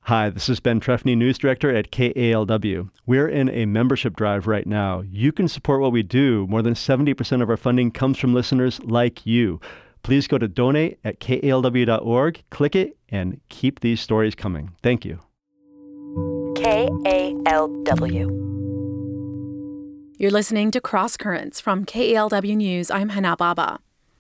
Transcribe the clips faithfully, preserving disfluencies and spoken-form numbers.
Hi, this is Ben Trefny, News Director at K A L W. We're in a membership drive right now. You can support what we do. More than seventy percent of our funding comes from listeners like you. Please go to donate at K A L W dot org, click it, and keep these stories coming. Thank you. K A L W. You're listening to Cross Currents from K A L W News. I'm Hana Baba.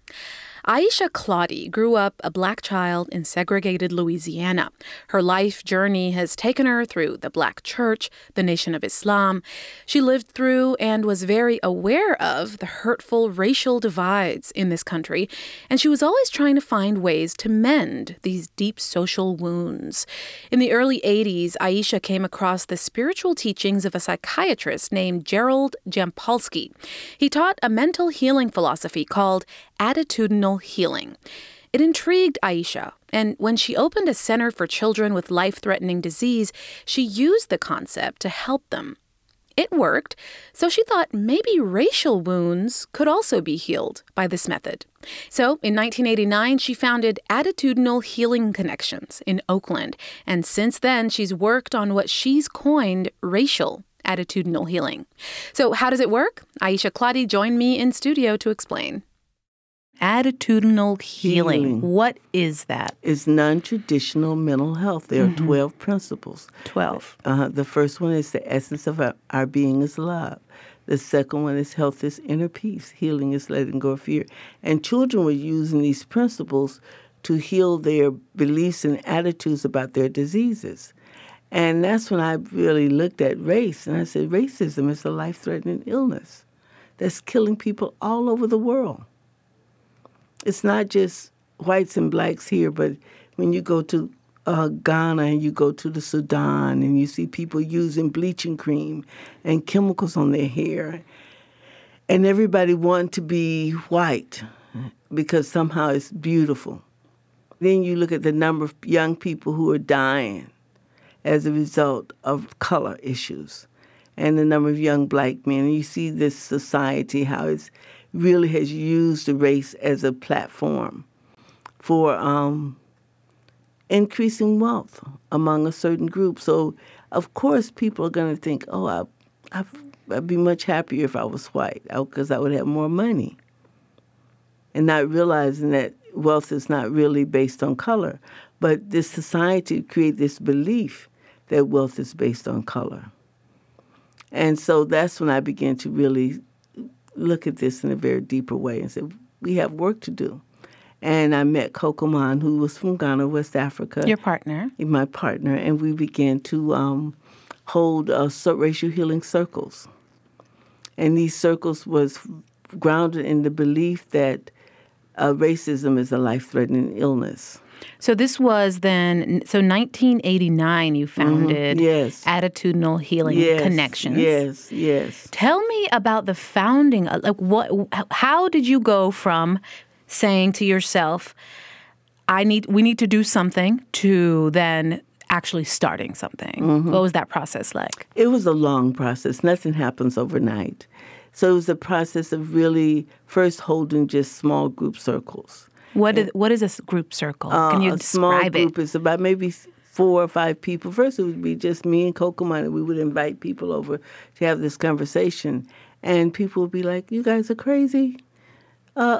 Aisha Claudy grew up a black child in segregated Louisiana. Her life journey has taken her through the Black Church, the Nation of Islam. She lived through and was very aware of the hurtful racial divides in this country, and she was always trying to find ways to mend these deep social wounds. In the early eighties, Aisha came across the spiritual teachings of a psychiatrist named Gerald Jampolsky. He taught a mental healing philosophy called attitudinal healing. It intrigued Aisha, and when she opened a center for children with life-threatening disease, she used the concept to help them. It worked, so she thought maybe racial wounds could also be healed by this method. So in nineteen eighty-nine, she founded Attitudinal Healing Connections in Oakland, and since then she's worked on what she's coined racial attitudinal healing. So how does it work? Aisha Claudy joined me in studio to explain. Attitudinal healing. healing. What is that? It's non-traditional mental health. There mm-hmm. are twelve principles. twelve. Uh, the first one is the essence of our, our being is love. The second one is health is inner peace. Healing is letting go of fear. And children were using these principles to heal their beliefs and attitudes about their diseases. And that's when I really looked at race, and I said, racism is a life-threatening illness that's killing people all over the world. It's not just whites and blacks here, but when you go to uh, Ghana and you go to the Sudan and you see people using bleaching cream and chemicals on their hair, and everybody wants to be white because somehow it's beautiful. Then you look at the number of young people who are dying as a result of color issues and the number of young black men. And you see this society, how it's really has used the race as a platform for um, increasing wealth among a certain group. So, of course, people are going to think, oh, I, I, I'd be much happier if I was white because I would have more money. And not realizing that wealth is not really based on color. But this society creates this belief that wealth is based on color. And so that's when I began to really look at this in a very deeper way and said, we have work to do. And I met Kokoman, who was from Ghana, West Africa. Your partner. My partner. And we began to um, hold uh, racial healing circles. And these circles was grounded in the belief that uh, racism is a life-threatening illness. So this was then, so nineteen eighty-nine you founded mm-hmm. yes. Attitudinal Healing yes. Connections. Yes, yes. Tell me about the founding. Like, what? How did you go from saying to yourself, "I need, we need to do something," to then actually starting something? Mm-hmm. What was that process like? It was a long process. Nothing happens overnight. So it was a process of really first holding just small group circles. What is, what is a group circle? Can you uh, describe it? A small group is about maybe four or five people. First, it would be just me and Kokoman, and we would invite people over to have this conversation. And people would be like, you guys are crazy. Uh,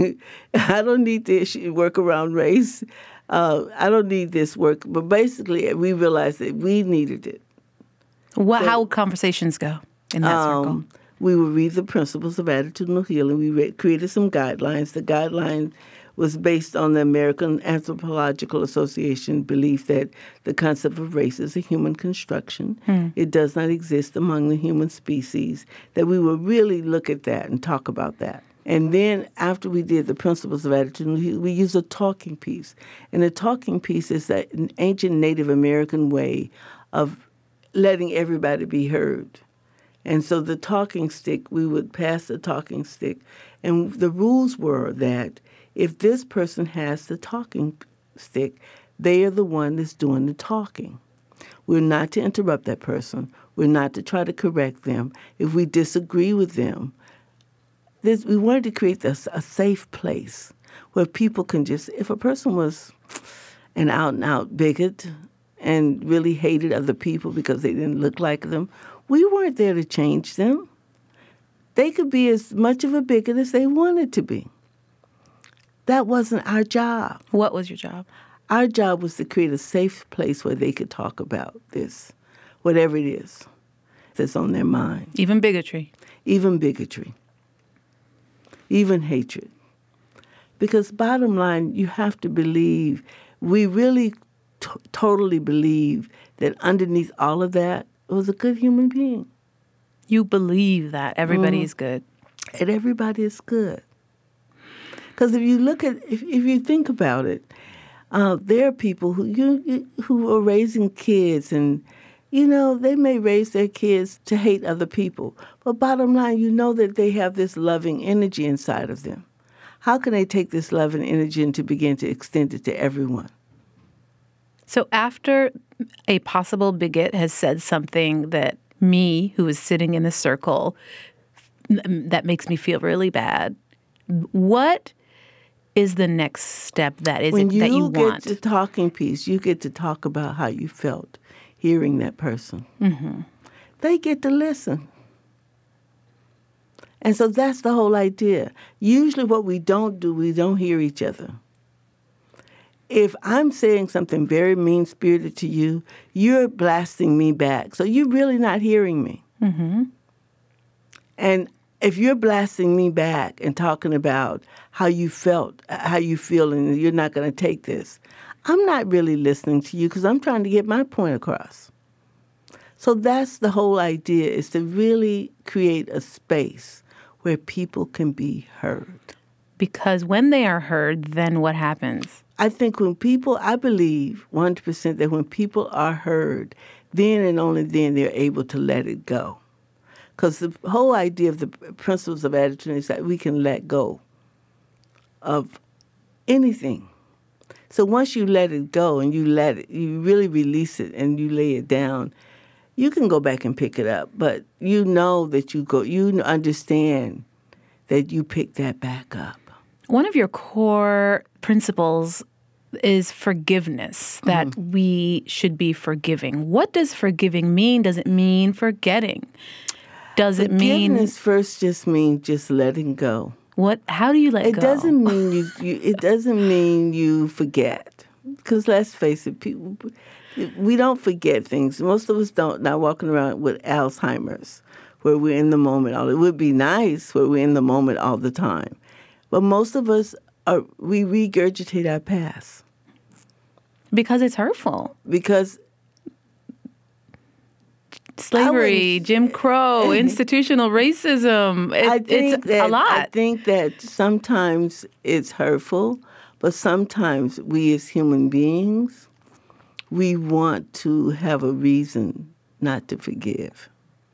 I don't need this work around race. Uh, I don't need this work. But basically, we realized that we needed it. What, so, how would conversations go in that um, circle? We would read the principles of attitudinal healing. We read, created some guidelines. The guideline was based on the American Anthropological Association belief that the concept of race is a human construction. Hmm. It does not exist among the human species, that we would really look at that and talk about that. And then after we did the principles of attitude, we used a talking piece. And the talking piece is that an ancient Native American way of letting everybody be heard. And so the talking stick, we would pass the talking stick. And the rules were that if this person has the talking stick, they are the one that's doing the talking. We're not to interrupt that person. We're not to try to correct them. If we disagree with them, this, we wanted to create this, a safe place where people can just, if a person was an out-and-out bigot and really hated other people because they didn't look like them. We weren't there to change them. They could be as much of a bigot as they wanted to be. That wasn't our job. What was your job? Our job was to create a safe place where they could talk about this, whatever it is that's on their mind. Even bigotry. Even bigotry. Even hatred. Because bottom line, you have to believe, we really t- totally believe that underneath all of that was a good human being. You believe that everybody Mm. is good. And everybody is good. Because if you look at, if, if you think about it, uh, there are people who you who are raising kids, and you know they may raise their kids to hate other people, but bottom line, you know that they have this loving energy inside of them. How can they take this loving energy and to begin to extend it to everyone? So after a possible bigot has said something that me, who is sitting in the circle, that makes me feel really bad, what is the next step that is when it that you you want? get the talking piece, you get to talk about how you felt hearing that person. Mm-hmm. They get to listen. And so that's the whole idea. Usually what we don't do, we don't hear each other. If I'm saying something very mean-spirited to you, you're blasting me back. So you're really not hearing me. Mm-hmm. And if you're blasting me back and talking about how you felt, how you feel, and you're not going to take this, I'm not really listening to you because I'm trying to get my point across. So that's the whole idea, is to really create a space where people can be heard. Because when they are heard, then what happens? I think when people, I believe one hundred percent that when people are heard, then and only then they're able to let it go. Because the whole idea of the principles of attitude is that we can let go of anything. So once you let it go and you let it, you really release it and you lay it down, you can go back and pick it up. But you know that you go, you understand that you pick that back up. One of your core principles is forgiveness, that mm-hmm. we should be forgiving. What does forgiving mean? Does it mean forgetting? Does it mean... Forgiveness first just means just letting go. What? How do you let it go? It doesn't mean you, you. It doesn't mean you forget. Because let's face it, people, we don't forget things. Most of us don't. Not walking around with Alzheimer's, where we're in the moment. All it would be nice where we're in the moment all the time, but most of us are. We regurgitate our past because it's hurtful. Because. Slavery, Jim Crow, institutional racism. It, I think it's that, a lot. I think that sometimes it's hurtful, but sometimes we as human beings, we want to have a reason not to forgive.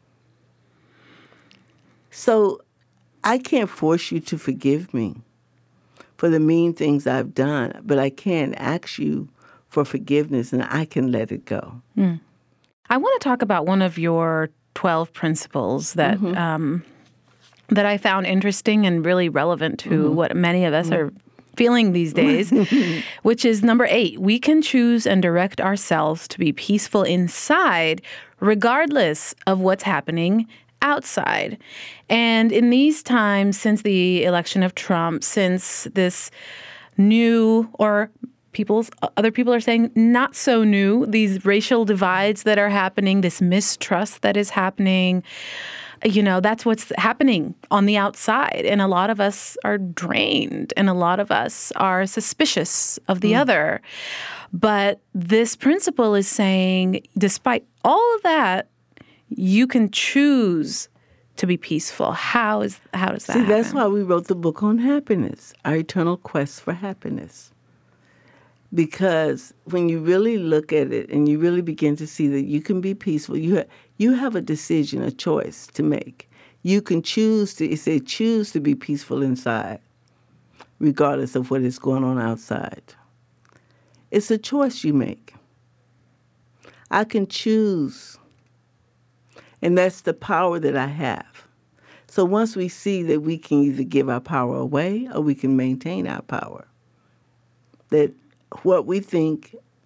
So I can't force you to forgive me for the mean things I've done, but I can ask you for forgiveness and I can let it go. Mm. I want to talk about one of your twelve principles that mm-hmm. um, that I found interesting and really relevant to mm-hmm. what many of us mm-hmm. are feeling these days, which is number eight. We can choose and direct ourselves to be peaceful inside, regardless of what's happening outside. And in these times, since the election of Trump, since this new or People's, other people are saying not so new, these racial divides that are happening, this mistrust that is happening, you know, that's what's happening on the outside. And a lot of us are drained and a lot of us are suspicious of the mm. other. But this principle is saying, despite all of that, you can choose to be peaceful. How is how does that See, happen? That's why we wrote the book on happiness, Our Eternal Quest for Happiness. Because when you really look at it and you really begin to see that you can be peaceful, you have, you have a decision, a choice to make. You can choose to, it says, choose to be peaceful inside, regardless of what is going on outside. It's a choice you make. I can choose, and that's the power that I have. So once we see that we can either give our power away or we can maintain our power, that what we think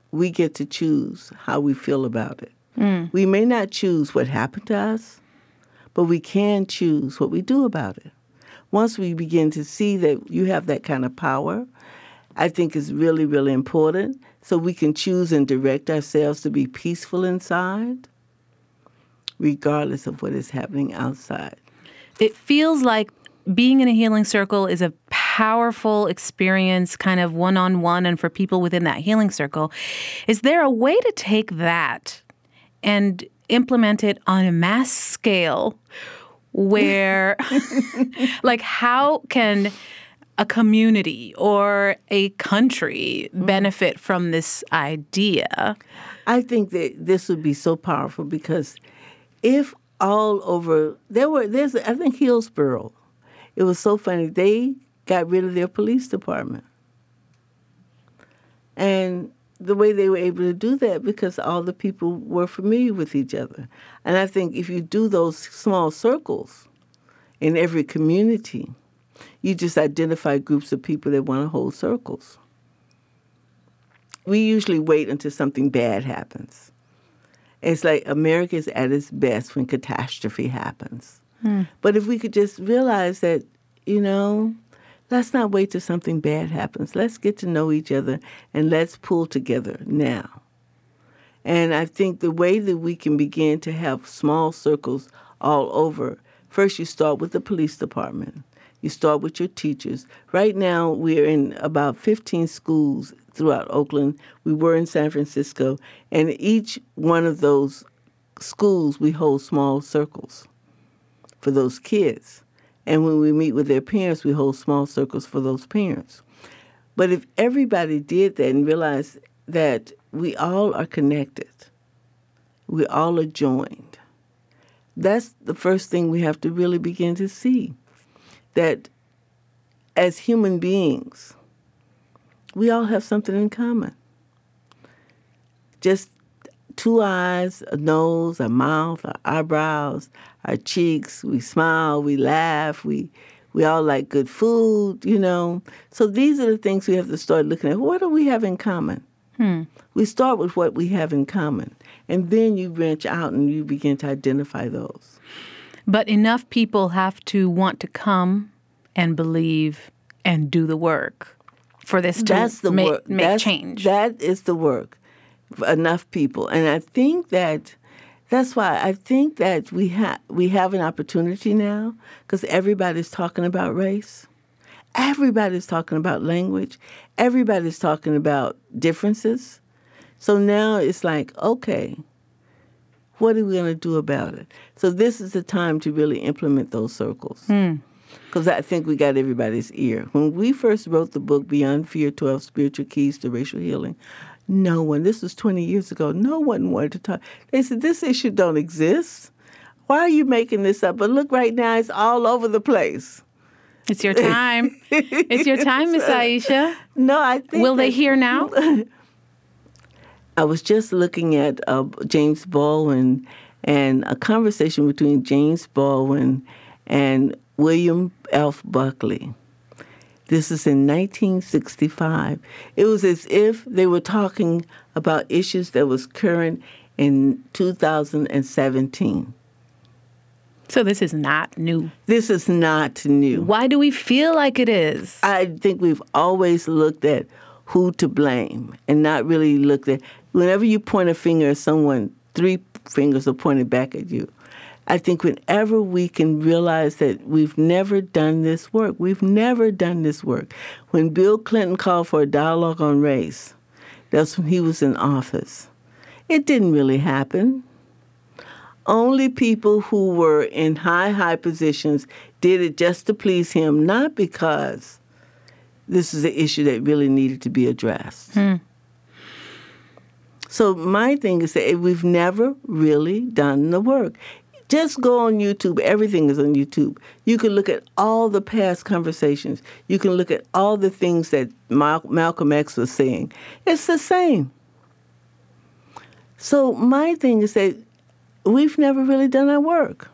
we get to choose how we feel about it. Mm. We may not choose what happened to us, but we can choose what we do about it. Once we begin to see that you have that kind of power, I think it's really, really important so we can choose and direct ourselves to be peaceful inside, regardless of what is happening outside. It feels like being in a healing circle is a powerful experience, kind of one-on-one, and for people within that healing circle. Is there a way to take that and implement it on a mass scale where, like, how can a community or a country benefit from this idea? I think that this would be so powerful because if all over, there were, there's, I think Hillsborough, it was so funny, they got rid of their police department. And the way they were able to do that because all the people were familiar with each other. And I think if you do those small circles in every community, you just identify groups of people that want to hold circles. We usually wait until something bad happens. It's like America is at its best when catastrophe happens. Hmm. But if we could just realize that, you know, let's not wait till something bad happens. Let's get to know each other and let's pull together now. And I think the way that we can begin to have small circles all over, first you start with the police department. You start with your teachers. Right now, we're in about fifteen schools throughout Oakland. We were in San Francisco. And each one of those schools, we hold small circles for those kids. And when we meet with their parents, we hold small circles for those parents. But if everybody did that and realized that we all are connected, we all are joined, that's the first thing we have to really begin to see. That as human beings, we all have something in common. Just two eyes, a nose, a mouth, our eyebrows, our cheeks. We smile, we laugh, we we all like good food, you know. So these are the things we have to start looking at. What do we have in common? Hmm. We start with what we have in common, and then you branch out and you begin to identify those. But enough people have to want to come and believe and do the work for this to That's the make, work. make That's, change. That is the work. Enough people. And I think that that's why I think that we, ha- we have an opportunity now because everybody's talking about race. Everybody's talking about language. Everybody's talking about differences. So now it's like, okay, what are we going to do about it? So this is the time to really implement those circles. Because mm. I think we got everybody's ear. When we first wrote the book, Beyond Fear, twelve Spiritual Keys to Racial Healing, no one, this was twenty years ago, no one wanted to talk. They said, this issue don't exist. Why are you making this up? But look, right now, it's all over the place. It's your time. It's your time, Miss Aisha. No, I think... Will they hear now? I was just looking at uh, James Baldwin and a conversation between James Baldwin and William F. Buckley. This is in nineteen sixty-five. It was as if they were talking about issues that was current in two thousand seventeen. So this is not new. This is not new. Why do we feel like it is? I think we've always looked at who to blame and not really looked at, whenever you point a finger at someone, three fingers are pointed back at you. I think whenever we can realize that we've never done this work, we've never done this work. When Bill Clinton called for a dialogue on race, that's when he was in office. It didn't really happen. Only people who were in high, high positions did it just to please him, not because this is an issue that really needed to be addressed. Hmm. So my thing is that we've never really done the work. Just go on YouTube. Everything is on YouTube. You can look at all the past conversations. You can look at all the things that Mal- Malcolm X was saying. It's the same. So my thing is that we've never really done our work.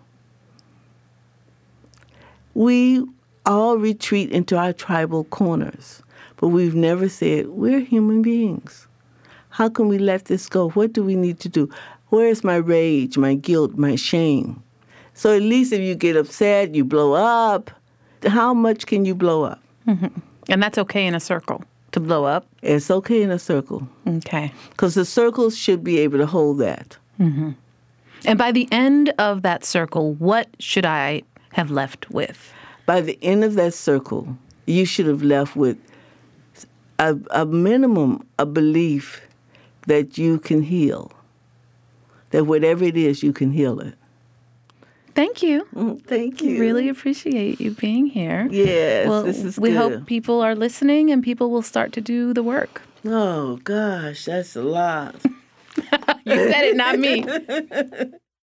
We all retreat into our tribal corners, but we've never said, we're human beings. How can we let this go? What do we need to do? Where is my rage, my guilt, my shame? So at least if you get upset, you blow up. How much can you blow up? Mm-hmm. And that's okay in a circle to blow up? It's okay in a circle. Okay. Because the circles should be able to hold that. Mm-hmm. And by the end of that circle, what should I have left with? By the end of that circle, you should have left with a, a minimum, a belief that you can heal. That whatever it is, you can heal it. Thank you. Mm, thank you. Really appreciate you being here. Yes, well, this is we good. hope people are listening and people will start to do the work. Oh, gosh, that's a lot. You said it, not me.